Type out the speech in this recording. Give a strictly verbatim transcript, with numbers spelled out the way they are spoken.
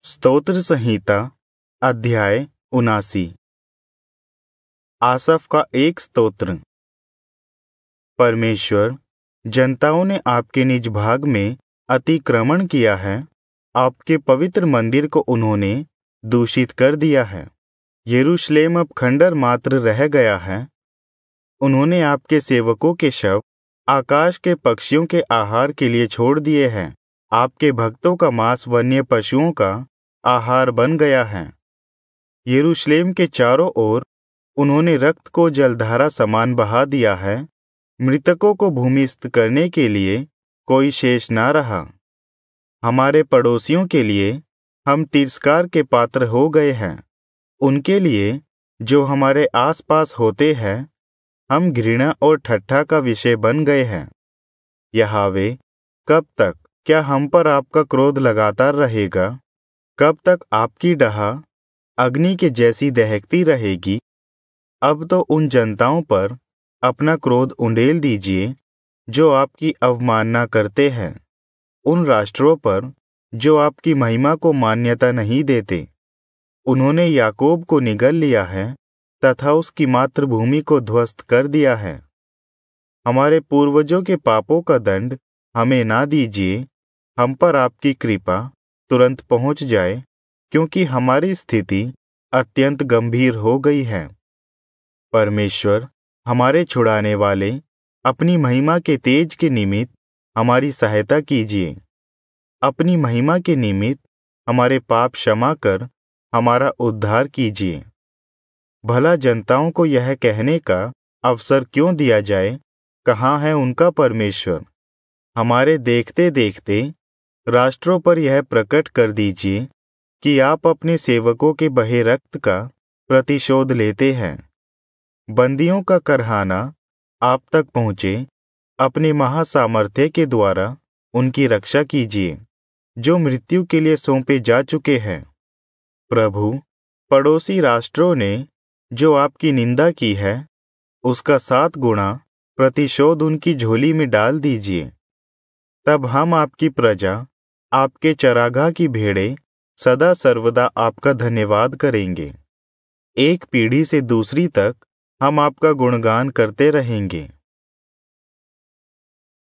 स्तोत्र संहिता अध्याय उनासी। आसफ का एक स्तोत्र। परमेश्वर, जनताओं ने आपके निज भाग में अतिक्रमण किया है, आपके पवित्र मंदिर को उन्होंने दूषित कर दिया है। यरूशलेम अब खंडर मात्र रह गया है। उन्होंने आपके सेवकों के शव आकाश के पक्षियों के आहार के लिए छोड़ दिए हैं। आपके भक्तों का मांस वन्य पशुओं का आहार बन गया है। यरूशलेम के चारों ओर उन्होंने रक्त को जलधारा समान बहा दिया है। मृतकों को भूमिस्थ करने के लिए कोई शेष ना रहा। हमारे पड़ोसियों के लिए हम तिरस्कार के पात्र हो गए हैं। उनके लिए जो हमारे आसपास होते हैं, हम घृणा और ठट्ठा का विषय बन गए हैं। यहोवा, कब तक? क्या हम पर आपका क्रोध लगातार रहेगा? कब तक आपकी डहा अग्नि के जैसी दहकती रहेगी? अब तो उन जनताओं पर अपना क्रोध उंडेल दीजिए जो आपकी अवमानना करते हैं, उन राष्ट्रों पर जो आपकी महिमा को मान्यता नहीं देते। उन्होंने याकूब को निगल लिया है तथा उसकी मातृभूमि को ध्वस्त कर दिया है। हमारे पूर्वजों के पापों का दंड हमें ना दीजिए। हम पर आपकी कृपा तुरंत पहुंच जाए, क्योंकि हमारी स्थिति अत्यंत गंभीर हो गई है। परमेश्वर, हमारे छुड़ाने वाले, अपनी महिमा के तेज के निमित्त हमारी सहायता कीजिए। अपनी महिमा के निमित्त हमारे पाप क्षमा कर हमारा उद्धार कीजिए। भला जनताओं को यह कहने का अवसर क्यों दिया जाए, कहाँ है उनका परमेश्वर? हमारे देखते देखते राष्ट्रों पर यह प्रकट कर दीजिए कि आप अपने सेवकों के बहे रक्त का प्रतिशोध लेते हैं। बंदियों का करहाना आप तक पहुँचे। अपने महासामर्थ्य के द्वारा उनकी रक्षा कीजिए, जो मृत्यु के लिए सौंपे जा चुके हैं। प्रभु, पड़ोसी राष्ट्रों ने जो आपकी निंदा की है, उसका सात गुणा प्रतिशोध उनकी झोली में डाल दीजिए। तब हम आपकी प्रजा, आपके चरागाह की भेड़ें सदा सर्वदा आपका धन्यवाद करेंगे। एक पीढ़ी से दूसरी तक हम आपका गुणगान करते रहेंगे।